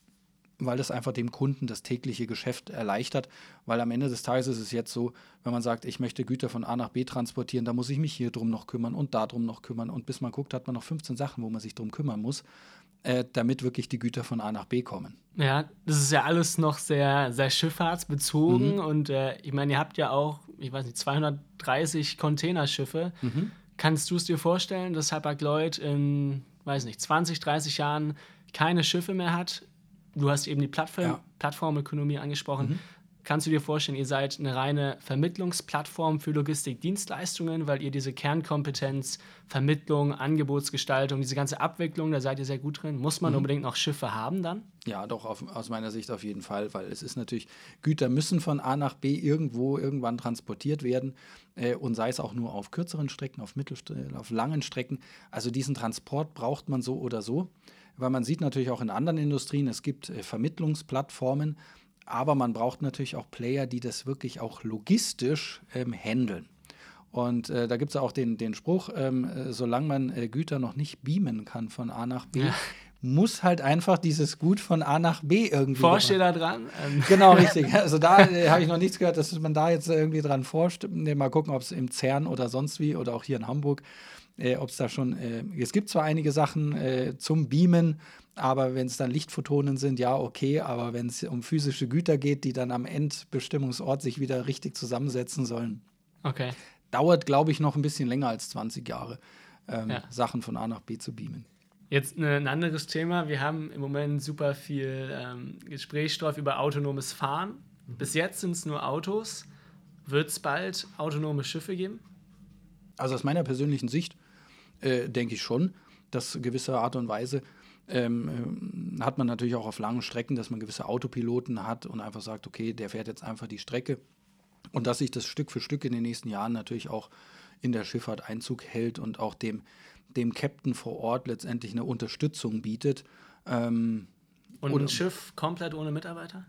weil das einfach dem Kunden das tägliche Geschäft erleichtert. Weil am Ende des Tages ist es jetzt so, wenn man sagt, ich möchte Güter von A nach B transportieren, da muss ich mich hier drum noch kümmern und da drum noch kümmern. Und bis man guckt, hat man noch fünfzehn Sachen, wo man sich drum kümmern muss, äh, damit wirklich die Güter von A nach B kommen. Ja, das ist ja alles noch sehr, sehr schifffahrtsbezogen Mhm. und äh, ich meine, ihr habt ja auch, ich weiß nicht, zweihundertdreißig Containerschiffe. Mhm. Kannst du es dir vorstellen, dass Hapag-Lloyd in, weiß nicht, zwanzig, dreißig Jahren keine Schiffe mehr hat? Du hast eben die Plattform, Ja. Plattformökonomie angesprochen. Mhm. Kannst du dir vorstellen, ihr seid eine reine Vermittlungsplattform für Logistikdienstleistungen, weil ihr diese Kernkompetenz, Vermittlung, Angebotsgestaltung, diese ganze Abwicklung, da seid ihr sehr gut drin. Muss man Mhm. unbedingt noch Schiffe haben dann? Ja, doch, auf, aus meiner Sicht auf jeden Fall, weil es ist natürlich, Güter müssen von A nach B irgendwo irgendwann transportiert werden äh, und sei es auch nur auf kürzeren Strecken, auf Mittelstrecken, auf langen Strecken. Also diesen Transport braucht man so oder so, weil man sieht natürlich auch in anderen Industrien, es gibt äh, Vermittlungsplattformen, aber man braucht natürlich auch Player, die das wirklich auch logistisch ähm, handeln. Und äh, da gibt es auch den, den Spruch, ähm, äh, solange man äh, Güter noch nicht beamen kann von A nach B, Ja. muss halt einfach dieses Gut von A nach B irgendwie Forscht ihr gebracht- da dran? Ähm, Genau, richtig. Also da äh, habe ich noch nichts gehört, dass man da jetzt irgendwie dran forscht. Ne, mal gucken, ob es im CERN oder sonst wie oder auch hier in Hamburg, äh, ob es da schon, äh, es gibt zwar einige Sachen äh, zum Beamen, aber wenn es dann Lichtphotonen sind, ja, okay, aber wenn es um physische Güter geht, die dann am Endbestimmungsort sich wieder richtig zusammensetzen sollen, Okay. dauert, glaube ich, noch ein bisschen länger als zwanzig Jahre, ähm, Ja. Sachen von A nach B zu beamen. Jetzt ne- ein anderes Thema. Wir haben im Moment super viel ähm, Gesprächsstoff über autonomes Fahren. Bis jetzt sind es nur Autos. Wird es bald autonome Schiffe geben? Also aus meiner persönlichen Sicht äh, denke ich schon, dass gewisse Art und Weise ähm, ähm, hat man natürlich auch auf langen Strecken, dass man gewisse Autopiloten hat und einfach sagt, okay, der fährt jetzt einfach die Strecke und dass sich das Stück für Stück in den nächsten Jahren natürlich auch in der Schifffahrt Einzug hält und auch dem, dem Captain vor Ort letztendlich eine Unterstützung bietet. Ähm, Und Oder- ein Schiff komplett ohne Mitarbeiter?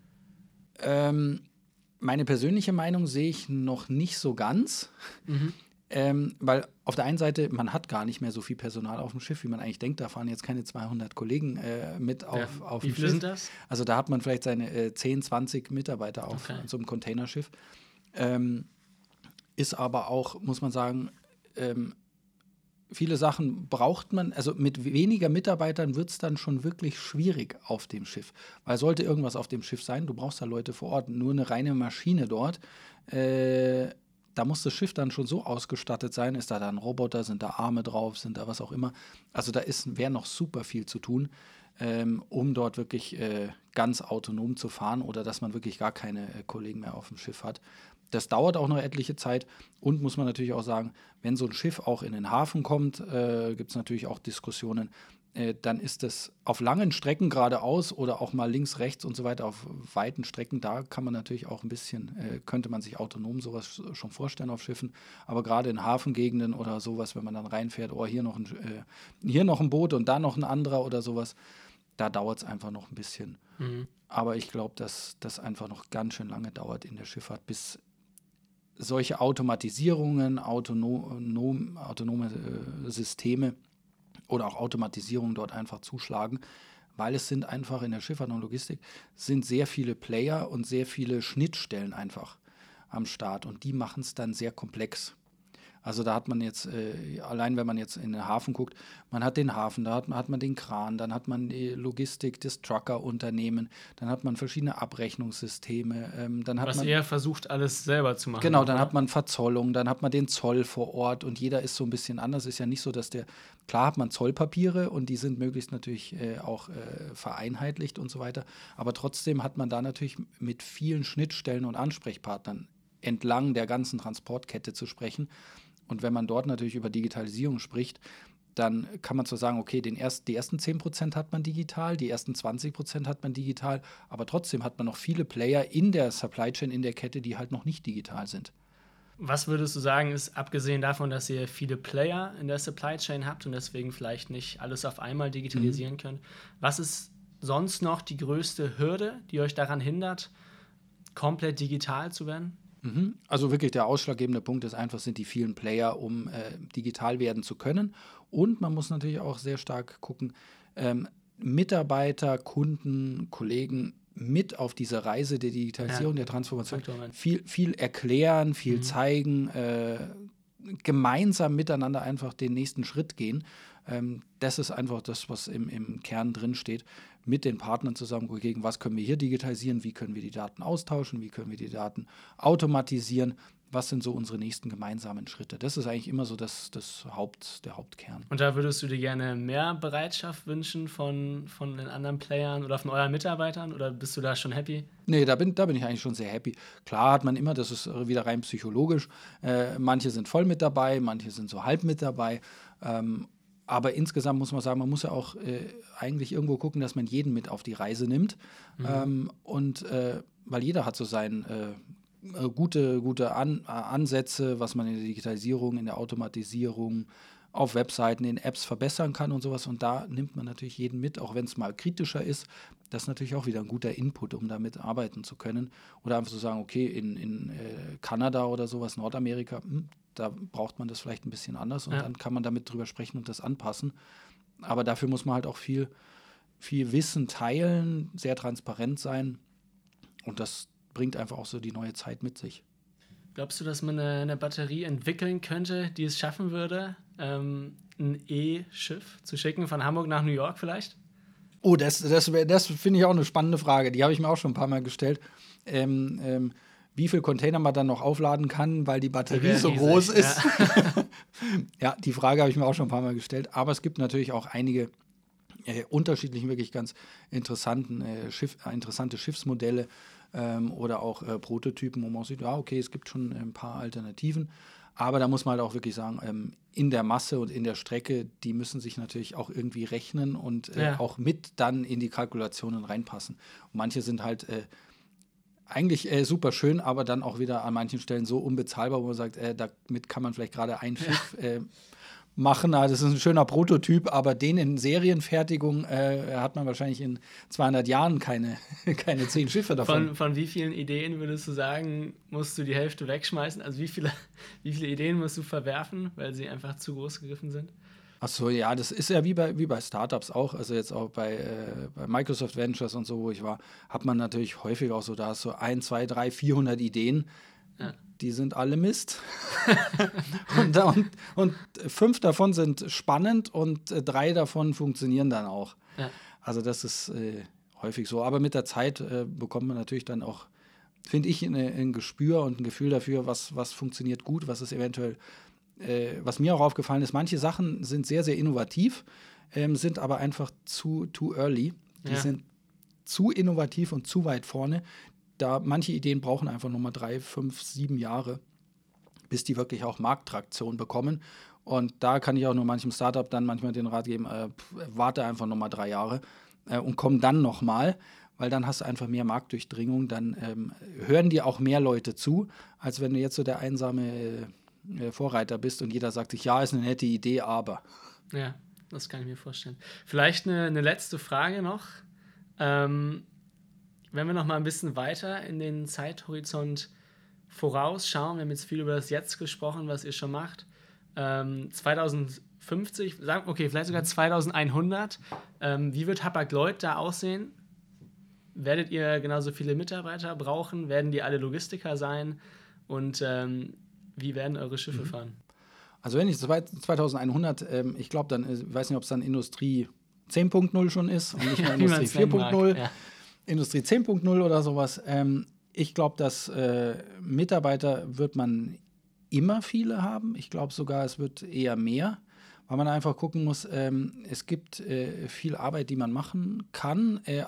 ähm, meine persönliche Meinung sehe ich noch nicht so ganz. Mhm. Ähm, weil auf der einen Seite, man hat gar nicht mehr so viel Personal auf dem Schiff, wie man eigentlich denkt. Da fahren jetzt keine zweihundert Kollegen äh, mit auf, Ja. auf Wie dem viele Schiff. sind das? Also da hat man vielleicht seine äh, zehn, zwanzig Mitarbeiter auf Okay. so einem Containerschiff. Ähm, ist aber auch, muss man sagen, ähm, viele Sachen braucht man, also mit weniger Mitarbeitern wird es dann schon wirklich schwierig auf dem Schiff. Weil sollte irgendwas auf dem Schiff sein, du brauchst da Leute vor Ort, nur eine reine Maschine dort. Äh, da muss das Schiff dann schon so ausgestattet sein. Ist da dann Roboter, sind da Arme drauf, sind da was auch immer. Also da wäre noch super viel zu tun, ähm, um dort wirklich äh, ganz autonom zu fahren oder dass man wirklich gar keine äh, Kollegen mehr auf dem Schiff hat. Das dauert auch noch etliche Zeit und muss man natürlich auch sagen, wenn so ein Schiff auch in den Hafen kommt, äh, gibt es natürlich auch Diskussionen, äh, dann ist es auf langen Strecken geradeaus oder auch mal links, rechts und so weiter auf weiten Strecken, da kann man natürlich auch ein bisschen, äh, könnte man sich autonom sowas schon vorstellen auf Schiffen, aber gerade in Hafengegenden oder sowas, wenn man dann reinfährt, oh, hier noch ein, äh, hier noch ein Boot und da noch ein anderer oder sowas, da dauert es einfach noch ein bisschen. Mhm. Aber ich glaube, dass das einfach noch ganz schön lange dauert in der Schifffahrt, bis solche Automatisierungen, autonom, autonome äh, Systeme oder auch Automatisierung dort einfach zuschlagen, weil es sind einfach in der Schifffahrt und Logistik sind sehr viele Player und sehr viele Schnittstellen einfach am Start und die machen es dann sehr komplex. Also da hat man jetzt, äh, allein wenn man jetzt in den Hafen guckt, man hat den Hafen, da hat, hat man den Kran, dann hat man die Logistik, das Trucker-Unternehmen, dann hat man verschiedene Abrechnungssysteme, ähm, dann hat Was man... er versucht, alles selber zu machen. Genau, dann oder? hat man Verzollung, dann hat man den Zoll vor Ort und jeder ist so ein bisschen anders. Ist ja nicht so, dass der, klar hat man Zollpapiere und die sind möglichst natürlich äh, auch äh, vereinheitlicht und so weiter, aber trotzdem hat man da natürlich mit vielen Schnittstellen und Ansprechpartnern entlang der ganzen Transportkette zu sprechen. Und wenn man dort natürlich über Digitalisierung spricht, dann kann man zwar sagen, okay, den erst, die ersten zehn Prozent hat man digital, die ersten zwanzig Prozent hat man digital, aber trotzdem hat man noch viele Player in der Supply Chain, in der Kette, die halt noch nicht digital sind. Was würdest du sagen, ist abgesehen davon, dass ihr viele Player in der Supply Chain habt und deswegen vielleicht nicht alles auf einmal digitalisieren mhm. könnt, was ist sonst noch die größte Hürde, die euch daran hindert, komplett digital zu werden? Mhm. Also wirklich der ausschlaggebende Punkt ist einfach, sind die vielen Player, um äh, digital werden zu können. Und man muss natürlich auch sehr stark gucken, ähm, Mitarbeiter, Kunden, Kollegen mit auf diese Reise der Digitalisierung, ja. der Transformation, viel, viel erklären, viel mhm. zeigen, äh, gemeinsam miteinander einfach den nächsten Schritt gehen. Ähm, das ist einfach das, was im, im Kern drin steht, mit den Partnern zusammen gegen, was können wir hier digitalisieren, wie können wir die Daten austauschen, wie können wir die Daten automatisieren, was sind so unsere nächsten gemeinsamen Schritte. Das ist eigentlich immer so das, das Haupt, der Hauptkern. Und da würdest du dir gerne mehr Bereitschaft wünschen von, von den anderen Playern oder von euren Mitarbeitern, oder bist du da schon happy? Nee, da bin, da bin ich eigentlich schon sehr happy. Klar hat man immer, das ist wieder rein psychologisch, äh, manche sind voll mit dabei, manche sind so halb mit dabei, ähm, aber insgesamt muss man sagen, man muss ja auch äh, eigentlich irgendwo gucken, dass man jeden mit auf die Reise nimmt. Mhm. Ähm, und äh, weil jeder hat so sein äh, gute, gute An- Ansätze, was man in der Digitalisierung, in der Automatisierung, auf Webseiten, in Apps verbessern kann und sowas. Und da nimmt man natürlich jeden mit, auch wenn es mal kritischer ist. Das ist natürlich auch wieder ein guter Input, um damit arbeiten zu können. Oder einfach zu sagen, okay, in, in äh, Kanada oder sowas, Nordamerika, hm, da braucht man das vielleicht ein bisschen anders und ja. dann kann man damit drüber sprechen und das anpassen. Aber dafür muss man halt auch viel, viel Wissen teilen, sehr transparent sein und das bringt einfach auch so die neue Zeit mit sich. Glaubst du, dass man eine, eine Batterie entwickeln könnte, die es schaffen würde, ähm, ein E-Schiff zu schicken von Hamburg nach New York vielleicht? Oh, das, das, das finde ich auch eine spannende Frage. Die habe ich mir auch schon ein paar Mal gestellt. Ähm, ähm, wie viel Container man dann noch aufladen kann, weil die Batterie so riesig, groß ist. Ja. ja, die Frage habe ich mir auch schon ein paar Mal gestellt. Aber es gibt natürlich auch einige äh, unterschiedliche, wirklich ganz interessanten, äh, Schiff, äh, interessante Schiffsmodelle ähm, oder auch äh, Prototypen, wo man sieht, ja, okay, es gibt schon ein paar Alternativen. Aber da muss man halt auch wirklich sagen, ähm, in der Masse und in der Strecke, die müssen sich natürlich auch irgendwie rechnen und äh, ja. auch mit dann in die Kalkulationen reinpassen. Und manche sind halt äh, eigentlich äh, super schön, aber dann auch wieder an manchen Stellen so unbezahlbar, wo man sagt, äh, damit kann man vielleicht gerade ein Schiff ja. äh, machen. Also das ist ein schöner Prototyp, aber den in Serienfertigung äh, hat man wahrscheinlich in zweihundert Jahren keine, keine zehn Schiffe davon. Von, von wie vielen Ideen würdest du sagen, musst du die Hälfte wegschmeißen? Also wie viele, wie viele Ideen musst du verwerfen, weil sie einfach zu groß gegriffen sind? Achso, ja, das ist ja wie bei, wie bei Startups auch, also jetzt auch bei, äh, bei Microsoft Ventures und so, wo ich war, hat man natürlich häufig auch so, da ist so ein, zwei, drei, vierhundert Ideen, ja. die sind alle Mist. und, und, und fünf davon sind spannend und äh, drei davon funktionieren dann auch. Ja. Also das ist äh, häufig so, aber mit der Zeit äh, bekommt man natürlich dann auch, finde ich, eine, ein Gespür und ein Gefühl dafür, was, was funktioniert gut, was ist eventuell Äh, was mir auch aufgefallen ist, manche Sachen sind sehr, sehr innovativ, ähm, sind aber einfach zu too early. Die ja. sind zu innovativ und zu weit vorne. Da manche Ideen brauchen einfach nochmal drei, fünf, sieben Jahre, bis die wirklich auch Markttraktion bekommen. Und da kann ich auch nur manchem Startup dann manchmal den Rat geben, äh, warte einfach nochmal drei Jahre äh, und komm dann nochmal, weil dann hast du einfach mehr Marktdurchdringung, dann ähm, hören dir auch mehr Leute zu, als wenn du jetzt so der einsame äh, Vorreiter bist und jeder sagt sich, ja, ist eine nette Idee, aber. Ja, das kann ich mir vorstellen. Vielleicht eine, eine letzte Frage noch. Ähm, wenn wir noch mal ein bisschen weiter in den Zeithorizont vorausschauen, wir haben jetzt viel über das Jetzt gesprochen, was ihr schon macht. Ähm, zweitausendfünfzig, okay, vielleicht sogar zweitausendeinhundert. Ähm, wie wird Hapag-Lloyd da aussehen? Werdet ihr genauso viele Mitarbeiter brauchen? Werden die alle Logistiker sein? Und ähm, wie werden eure Schiffe fahren? Also wenn ich zweitausendeinhundert, ähm, ich glaube dann, ich weiß nicht, ob es dann Industrie zehn Punkt null schon ist und nicht mehr ja, Industrie vier Punkt null, ja. Industrie zehn Punkt null oder sowas. Ähm, ich glaube, dass äh, Mitarbeiter wird man immer viele haben. Ich glaube sogar, es wird eher mehr, weil man einfach gucken muss, ähm, es gibt äh, viel Arbeit, die man machen kann, äh, auch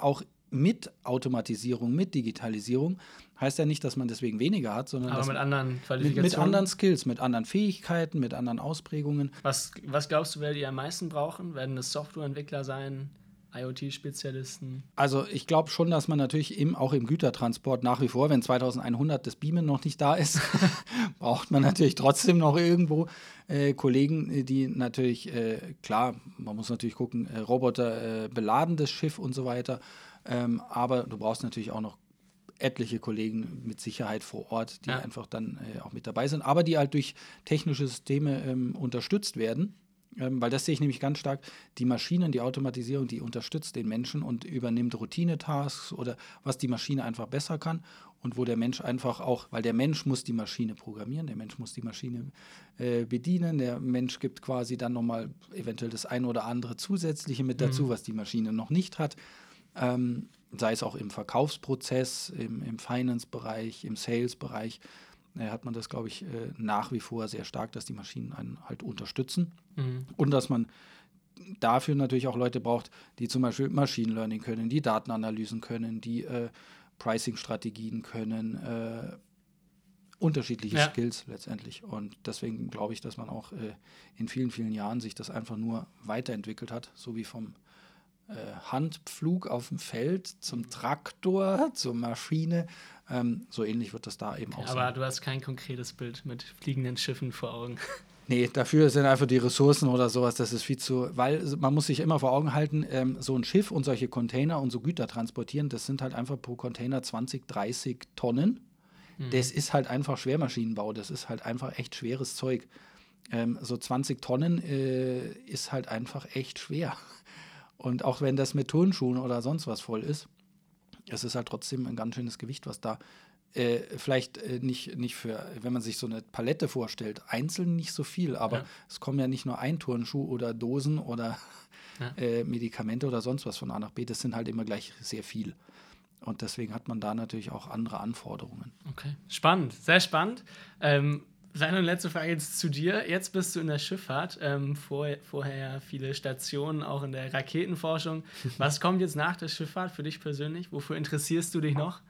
mit Automatisierung, mit Digitalisierung, heißt ja nicht, dass man deswegen weniger hat, sondern Aber dass mit man anderen Qualifikationen. Mit, mit anderen Skills, mit anderen Fähigkeiten, mit anderen Ausprägungen. Was, was glaubst du, werdet ihr am meisten brauchen? Werden das Softwareentwickler sein? IoT-Spezialisten? Also ich glaube schon, dass man natürlich im, auch im Gütertransport nach wie vor, wenn zweitausendeinhundert das Beamen noch nicht da ist, braucht man natürlich trotzdem noch irgendwo äh, Kollegen, die natürlich, äh, klar, man muss natürlich gucken, äh, Roboter äh, beladen das Schiff und so weiter, ähm, aber du brauchst natürlich auch noch etliche Kollegen mit Sicherheit vor Ort, die ja. einfach dann äh, auch mit dabei sind, aber die halt durch technische Systeme ähm, unterstützt werden. Ähm, weil das sehe ich nämlich ganz stark, die Maschinen, die Automatisierung, die unterstützt den Menschen und übernimmt Routine-Tasks oder was die Maschine einfach besser kann und wo der Mensch einfach auch, weil der Mensch muss die Maschine programmieren, der Mensch muss die Maschine äh, bedienen, der Mensch gibt quasi dann nochmal eventuell das eine oder andere Zusätzliche mit dazu, mhm. was die Maschine noch nicht hat, ähm, sei es auch im Verkaufsprozess, im, im Finance-Bereich, im Sales-Bereich, hat man das, glaube ich, nach wie vor sehr stark, dass die Maschinen einen halt unterstützen mhm. und dass man dafür natürlich auch Leute braucht, die zum Beispiel Machine Learning können, die Datenanalysen können, die äh, Pricing-Strategien können, äh, unterschiedliche ja. Skills letztendlich. Und deswegen glaube ich, dass man auch äh, in vielen, vielen Jahren sich das einfach nur weiterentwickelt hat, so wie vom äh, Handpflug auf dem Feld zum Traktor, zur Maschine. Ähm, so ähnlich wird das da eben okay, auch sein. Aber du hast kein konkretes Bild mit fliegenden Schiffen vor Augen. Nee, dafür sind einfach die Ressourcen oder sowas, das ist viel zu, weil man muss sich immer vor Augen halten, ähm, so ein Schiff und solche Container und so Güter transportieren, das sind halt einfach pro Container zwanzig, dreißig Tonnen. Mhm. Das ist halt einfach Schwermaschinenbau, das ist halt einfach echt schweres Zeug. Ähm, so zwanzig Tonnen äh, ist halt einfach echt schwer. Und auch wenn das mit Turnschuhen oder sonst was voll ist, es ist halt trotzdem ein ganz schönes Gewicht, was da äh, vielleicht äh, nicht, nicht für, wenn man sich so eine Palette vorstellt, einzeln nicht so viel, aber ja. es kommen ja nicht nur ein Turnschuh oder Dosen oder ja. äh, Medikamente oder sonst was von A nach B, das sind halt immer gleich sehr viel. Und deswegen hat man da natürlich auch andere Anforderungen. Okay, spannend, sehr spannend. Ähm, Seine letzte Frage jetzt zu dir. Jetzt bist du in der Schifffahrt, ähm, vor, vorher viele Stationen, auch in der Raketenforschung. Was kommt jetzt nach der Schifffahrt für dich persönlich? Wofür interessierst du dich noch?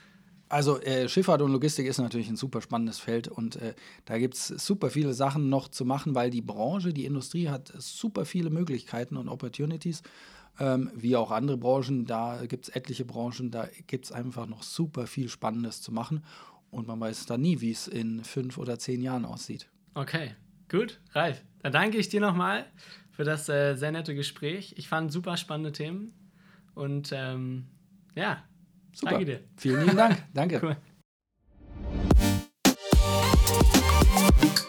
Also äh, Schifffahrt und Logistik ist natürlich ein super spannendes Feld und äh, da gibt es super viele Sachen noch zu machen, weil die Branche, die Industrie hat super viele Möglichkeiten und Opportunities, ähm, wie auch andere Branchen. Da gibt es etliche Branchen, da gibt es einfach noch super viel Spannendes zu machen. Und man weiß dann nie, wie es in fünf oder zehn Jahren aussieht. Okay, gut, Ralf. Dann danke ich dir nochmal für das äh, sehr nette Gespräch. Ich fand super spannende Themen. Und ähm, ja, super. Danke dir. Vielen lieben Dank. Danke. Cool.